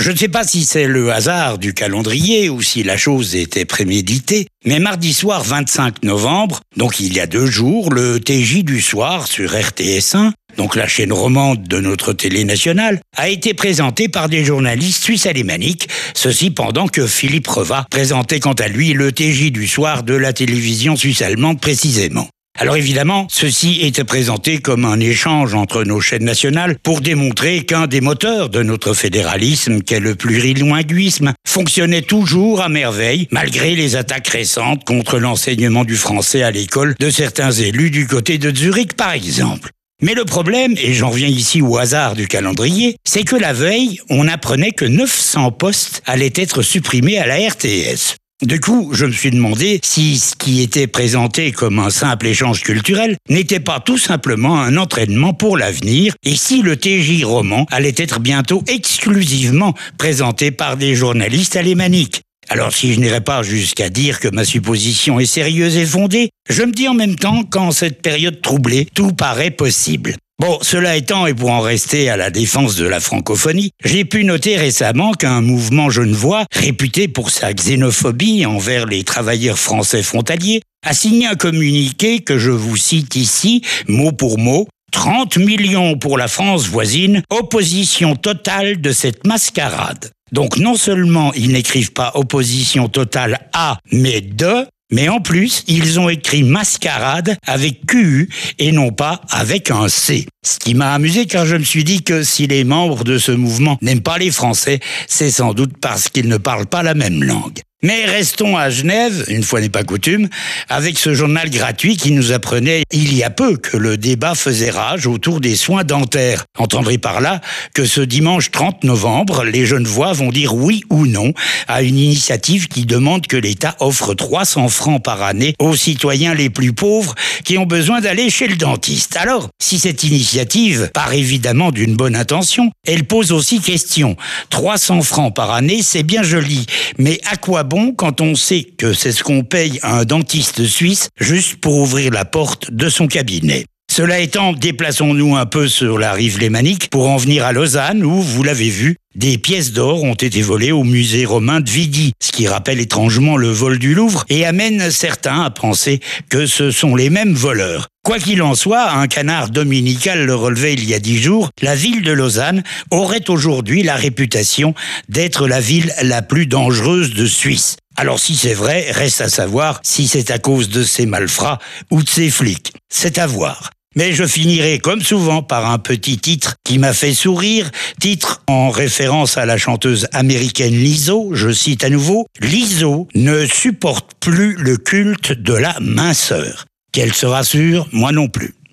Je ne sais pas si c'est le hasard du calendrier ou si la chose était préméditée, mais mardi soir 25 novembre, donc il y a 2 jours, le TJ du soir sur RTS1, donc la chaîne romande de notre télé nationale, a été présenté par des journalistes suisses alémaniques, ceci pendant que Philippe Reva présentait quant à lui le TJ du soir de la télévision suisse-allemande précisément. Alors évidemment, ceci était présenté comme un échange entre nos chaînes nationales pour démontrer qu'un des moteurs de notre fédéralisme, qu'est le plurilinguisme, fonctionnait toujours à merveille, malgré les attaques récentes contre l'enseignement du français à l'école de certains élus du côté de Zurich par exemple. Mais le problème, et j'en reviens ici au hasard du calendrier, c'est que la veille, on apprenait que 900 postes allaient être supprimés à la RTS. Du coup, je me suis demandé si ce qui était présenté comme un simple échange culturel n'était pas tout simplement un entraînement pour l'avenir et si le TJ roman allait être bientôt exclusivement présenté par des journalistes alémaniques. Alors si je n'irais pas jusqu'à dire que ma supposition est sérieuse et fondée, je me dis en même temps qu'en cette période troublée, tout paraît possible. Bon, cela étant, et pour en rester à la défense de la francophonie, j'ai pu noter récemment qu'un mouvement genevois, réputé pour sa xénophobie envers les travailleurs français frontaliers, a signé un communiqué que je vous cite ici, mot pour mot, 30 millions pour la France voisine, opposition totale de cette mascarade. Donc non seulement ils n'écrivent pas opposition totale à, mais de, mais en plus, ils ont écrit mascarade avec QU et non pas avec un C. Ce qui m'a amusé car je me suis dit que si les membres de ce mouvement n'aiment pas les Français, c'est sans doute parce qu'ils ne parlent pas la même langue. Mais restons à Genève, une fois n'est pas coutume, avec ce journal gratuit qui nous apprenait il y a peu que le débat faisait rage autour des soins dentaires. Entendrez par là que ce dimanche 30 novembre, les Genevois vont dire oui ou non à une initiative qui demande que l'État offre 300 francs par année aux citoyens les plus pauvres qui ont besoin d'aller chez le dentiste. Alors, si cette initiative part évidemment d'une bonne intention, elle pose aussi question. 300 francs par année, c'est bien joli, mais à quoi bon quand on sait que c'est ce qu'on paye à un dentiste suisse juste pour ouvrir la porte de son cabinet. Cela étant, déplaçons-nous un peu sur la rive lémanique pour en venir à Lausanne où, vous l'avez vu, des pièces d'or ont été volées au musée romain de Vidi, ce qui rappelle étrangement le vol du Louvre et amène certains à penser que ce sont les mêmes voleurs. Quoi qu'il en soit, un canard dominical le relevait il y a 10 jours, la ville de Lausanne aurait aujourd'hui la réputation d'être la ville la plus dangereuse de Suisse. Alors si c'est vrai, reste à savoir si c'est à cause de ces malfrats ou de ces flics. C'est à voir. Mais je finirai comme souvent par un petit titre qui m'a fait sourire, titre en référence à la chanteuse américaine Lizzo, je cite à nouveau, « Lizzo ne supporte plus le culte de la minceur ». Qu'elle se rassure, moi non plus.